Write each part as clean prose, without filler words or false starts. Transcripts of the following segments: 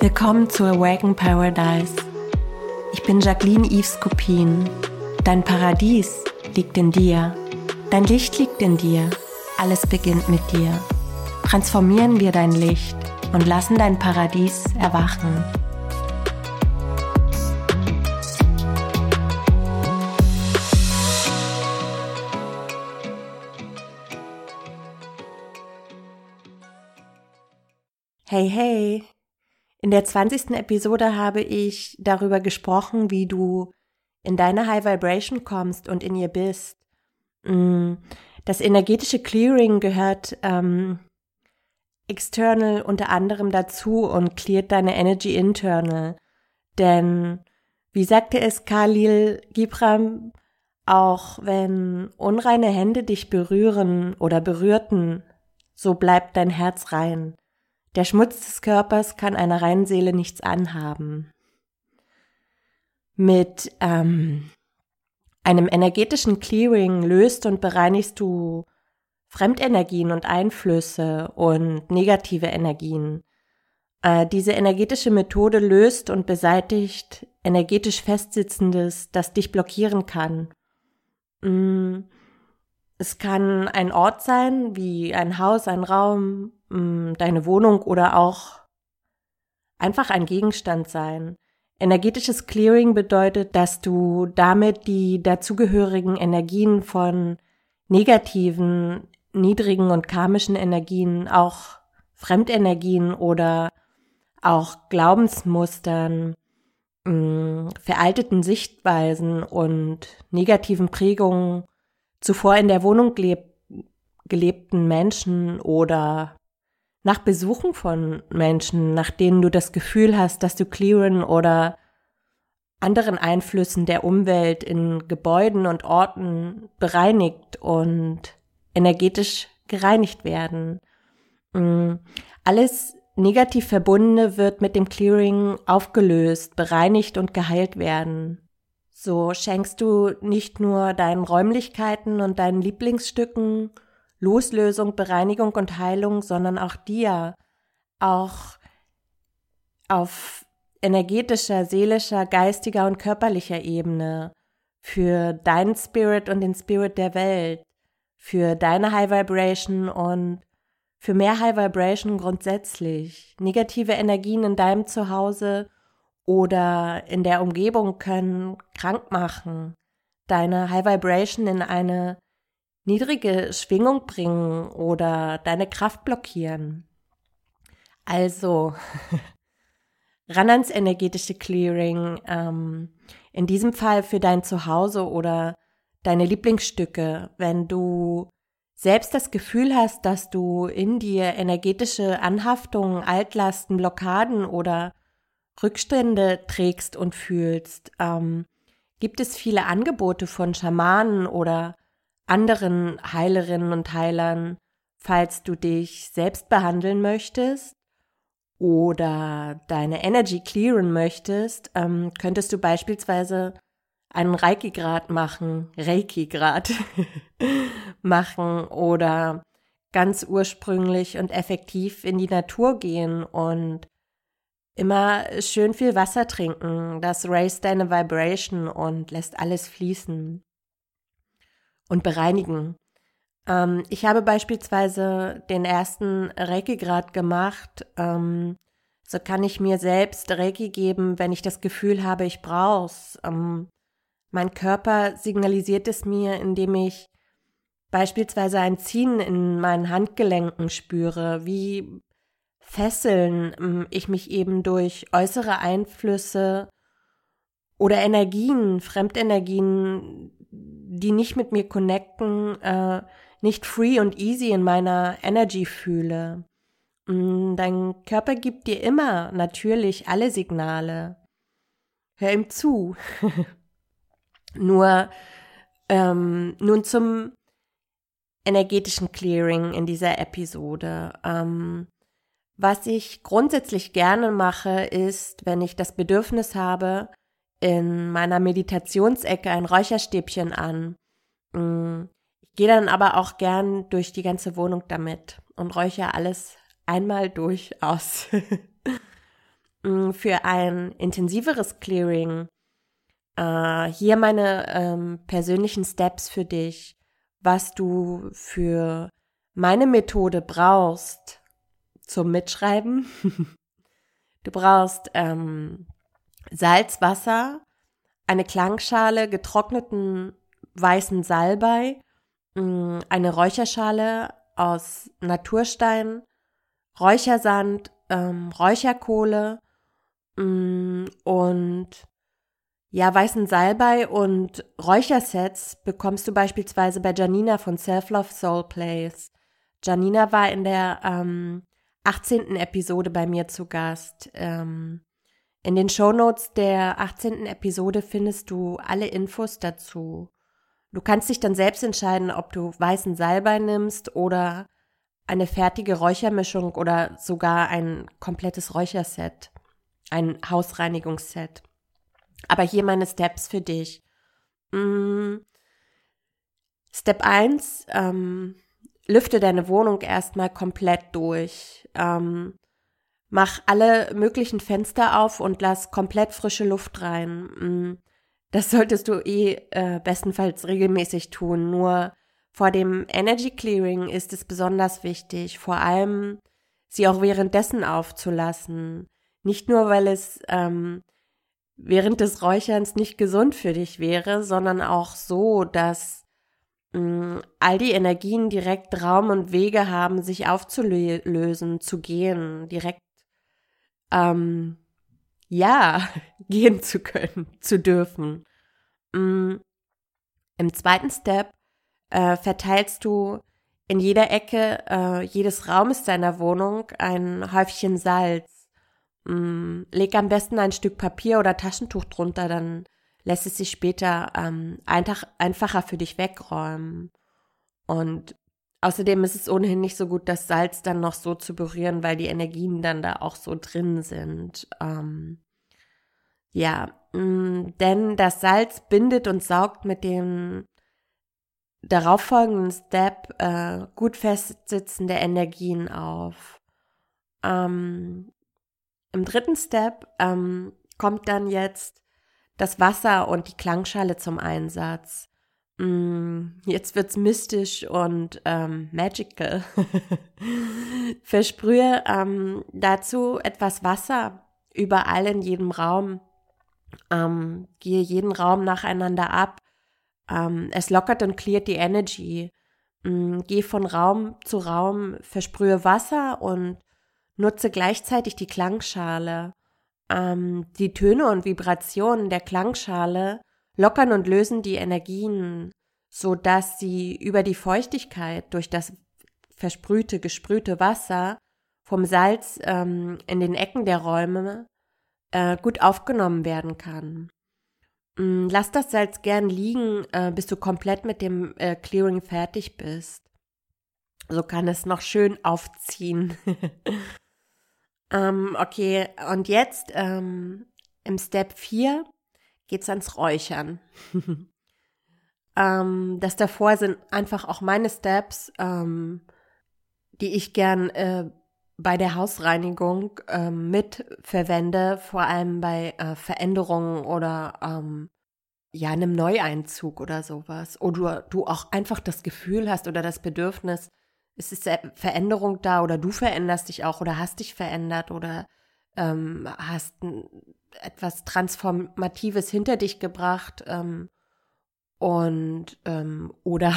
Willkommen zu Awaken Paradise. Ich bin Jacqueline Yves Kopin. Dein Paradies liegt in dir. Dein Licht liegt in dir. Alles beginnt mit dir. Transformieren wir dein Licht und lassen dein Paradies erwachen. Hey, hey! In der 20. Episode habe ich darüber gesprochen, wie du in deine High Vibration kommst und in ihr bist. Das energetische Clearing gehört external unter anderem dazu und cleart deine Energy internal. Denn, wie sagte es Khalil Gibran, auch wenn unreine Hände dich berühren oder berührten, so bleibt dein Herz rein. Der Schmutz des Körpers kann einer reinen Seele nichts anhaben. Mit einem energetischen Clearing löst und bereinigst du Fremdenergien und Einflüsse und negative Energien. Diese energetische Methode löst und beseitigt energetisch Festsitzendes, das dich blockieren kann. Es kann ein Ort sein, wie ein Haus, ein Raum, deine Wohnung oder auch einfach ein Gegenstand sein. Energetisches Clearing bedeutet, dass du damit die dazugehörigen Energien von negativen, niedrigen und karmischen Energien, auch Fremdenergien oder auch Glaubensmustern, veralteten Sichtweisen und negativen Prägungen zuvor in der Wohnung gelebten Menschen oder nach Besuchen von Menschen, nach denen du das Gefühl hast, dass du clearen oder anderen Einflüssen der Umwelt in Gebäuden und Orten bereinigt und energetisch gereinigt werden. Alles negativ Verbundene wird mit dem Clearing aufgelöst, bereinigt und geheilt werden. So schenkst du nicht nur deinen Räumlichkeiten und deinen Lieblingsstücken Loslösung, Bereinigung und Heilung, sondern auch dir, auch auf energetischer, seelischer, geistiger und körperlicher Ebene, für deinen Spirit und den Spirit der Welt, für deine High Vibration und für mehr High Vibration grundsätzlich. Negative Energien in deinem Zuhause oder in der Umgebung können krank machen, deine High Vibration in eine niedrige Schwingung bringen oder deine Kraft blockieren. Also, ran ans energetische Clearing, in diesem Fall für dein Zuhause oder deine Lieblingsstücke, wenn du selbst das Gefühl hast, dass du in dir energetische Anhaftungen, Altlasten, Blockaden oder Rückstände trägst und fühlst, gibt es viele Angebote von Schamanen oder anderen Heilerinnen und Heilern, falls du dich selbst behandeln möchtest oder deine Energy clearen möchtest, könntest du beispielsweise einen Reiki-Grad machen oder ganz ursprünglich und effektiv in die Natur gehen und immer schön viel Wasser trinken. Das raised deine Vibration und lässt alles fließen und bereinigen. Ich habe beispielsweise den ersten Reiki-Grad gemacht. So kann ich mir selbst Reiki geben, wenn ich das Gefühl habe, ich brauch's. Mein Körper signalisiert es mir, indem ich beispielsweise ein Ziehen in meinen Handgelenken spüre, wie Fesseln ich mich eben durch äußere Einflüsse oder Energien, Fremdenergien, die nicht mit mir connecten, nicht free und easy in meiner Energy fühle. Dein Körper gibt dir immer natürlich alle Signale. Hör ihm zu. Nun zum energetischen Clearing in dieser Episode. Was ich grundsätzlich gerne mache, ist, wenn ich das Bedürfnis habe, in meiner Meditationsecke ein Räucherstäbchen an. Ich gehe dann aber auch gern durch die ganze Wohnung damit und räuchere alles einmal durch aus. Für ein intensiveres Clearing, hier meine persönlichen Steps für dich, was du für meine Methode brauchst zum Mitschreiben. Du brauchst Salz, Wasser, eine Klangschale, getrockneten weißen Salbei, eine Räucherschale aus Naturstein, Räuchersand, Räucherkohle und ja, weißen Salbei und Räuchersets bekommst du beispielsweise bei Janina von Self-Love Soul Plays. Janina war in der 18. Episode bei mir zu Gast. In den Shownotes der 18. Episode findest du alle Infos dazu. Du kannst dich dann selbst entscheiden, ob du weißen Salbei nimmst oder eine fertige Räuchermischung oder sogar ein komplettes Räucherset, ein Hausreinigungsset. Aber hier meine Steps für dich. Step 1, lüfte deine Wohnung erstmal komplett durch. Mach alle möglichen Fenster auf und lass komplett frische Luft rein. Das solltest du bestenfalls regelmäßig tun. Nur vor dem Energy Clearing ist es besonders wichtig, vor allem sie auch währenddessen aufzulassen. Nicht nur, weil es während des Räucherns nicht gesund für dich wäre, sondern auch so, dass all die Energien direkt Raum und Wege haben, sich aufzulösen, zu gehen, direkt gehen zu können, zu dürfen. Im zweiten Step verteilst du in jeder Ecke jedes Raumes deiner Wohnung ein Häufchen Salz. Leg am besten ein Stück Papier oder Taschentuch drunter, dann lässt es sich später einfacher für dich wegräumen. Und außerdem ist es ohnehin nicht so gut, das Salz dann noch so zu berühren, weil die Energien dann da auch so drin sind. Denn das Salz bindet und saugt mit dem darauffolgenden Step gut festsitzende Energien auf. Im dritten Step kommt dann jetzt das Wasser und die Klangschale zum Einsatz. Jetzt wird's mystisch und magical. Versprühe dazu etwas Wasser überall in jedem Raum. Gehe jeden Raum nacheinander ab. Es lockert und cleart die Energy. Geh von Raum zu Raum, versprühe Wasser und nutze gleichzeitig die Klangschale. Die Töne und Vibrationen der Klangschale lockern und lösen die Energien, so dass sie über die Feuchtigkeit durch das gesprühte Wasser vom Salz in den Ecken der Räume gut aufgenommen werden kann. Lass das Salz gern liegen, bis du komplett mit dem Clearing fertig bist. So kann es noch schön aufziehen. Okay, und jetzt im Step 4 geht's ans Räuchern. Das davor sind einfach auch meine Steps, die ich gern bei der Hausreinigung mit verwende, vor allem bei Veränderungen oder einem Neueinzug oder sowas. Oder du auch einfach das Gefühl hast oder das Bedürfnis, es ist Veränderung da oder du veränderst dich auch oder hast dich verändert oder hast etwas Transformatives hinter dich gebracht oder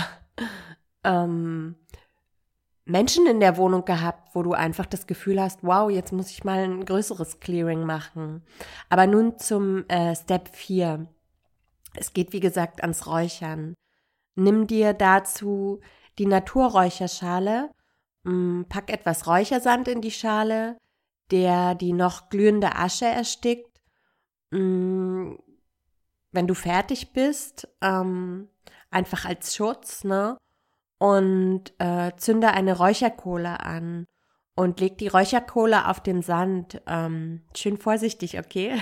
Menschen in der Wohnung gehabt, wo du einfach das Gefühl hast, wow, jetzt muss ich mal ein größeres Clearing machen. Aber nun zum Step 4. Es geht, wie gesagt, ans Räuchern. Nimm dir dazu die Naturräucherschale, pack etwas Räuchersand in die Schale, der die noch glühende Asche erstickt. Wenn du fertig bist, einfach als Schutz, ne? Und zünde eine Räucherkohle an und leg die Räucherkohle auf den Sand. Schön vorsichtig, okay?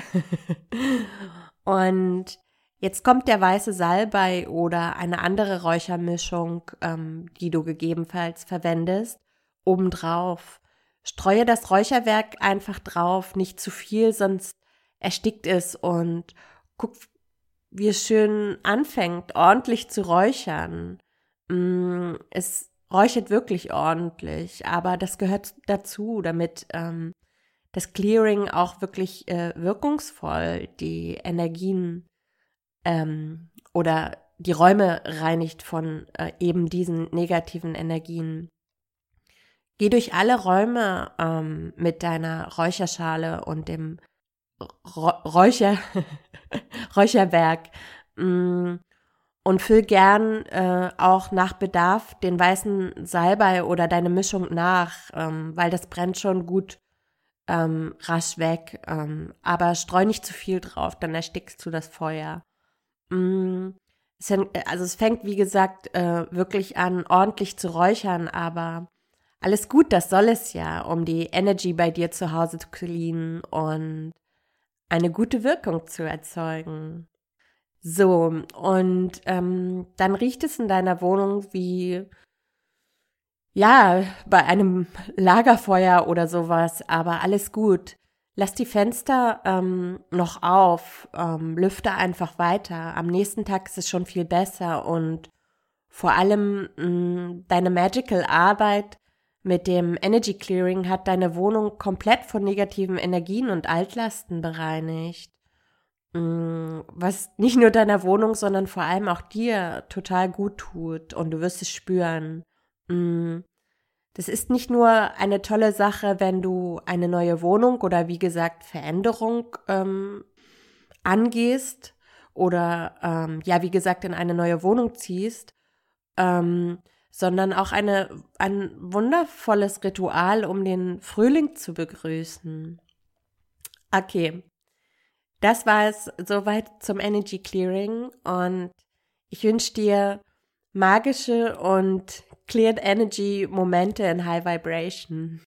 Und jetzt kommt der weiße Salbei oder eine andere Räuchermischung, die du gegebenenfalls verwendest, obendrauf. streue das Räucherwerk einfach drauf, nicht zu viel, sonst erstickt es und guck, wie es schön anfängt, ordentlich zu räuchern. Es räuchert wirklich ordentlich, aber das gehört dazu, damit das Clearing auch wirklich wirkungsvoll die Energien oder die Räume reinigt von eben diesen negativen Energien. Geh durch alle Räume mit deiner Räucherschale und dem Räucherwerk und füll gern auch nach Bedarf den weißen Salbei oder deine Mischung nach, weil das brennt schon gut rasch weg. Aber streu nicht zu viel drauf, dann erstickst du das Feuer. Es fängt, wie gesagt, wirklich an, ordentlich zu räuchern, aber alles gut, das soll es ja, um die Energy bei dir zu Hause zu cleanen und eine gute Wirkung zu erzeugen. So, und dann riecht es in deiner Wohnung wie, ja, bei einem Lagerfeuer oder sowas, aber alles gut. Lass die Fenster noch auf, lüfte einfach weiter. Am nächsten Tag ist es schon viel besser und vor allem deine Magical Arbeit mit dem Energy Clearing hat deine Wohnung komplett von negativen Energien und Altlasten bereinigt. Was nicht nur deiner Wohnung, sondern vor allem auch dir total gut tut und du wirst es spüren. Das ist nicht nur eine tolle Sache, wenn du eine neue Wohnung oder wie gesagt Veränderung angehst oder ja, wie gesagt, in eine neue Wohnung ziehst, sondern auch ein wundervolles Ritual, um den Frühling zu begrüßen. Okay, das war es soweit zum Energy Clearing und ich wünsche dir magische und cleared Energy Momente in High Vibration.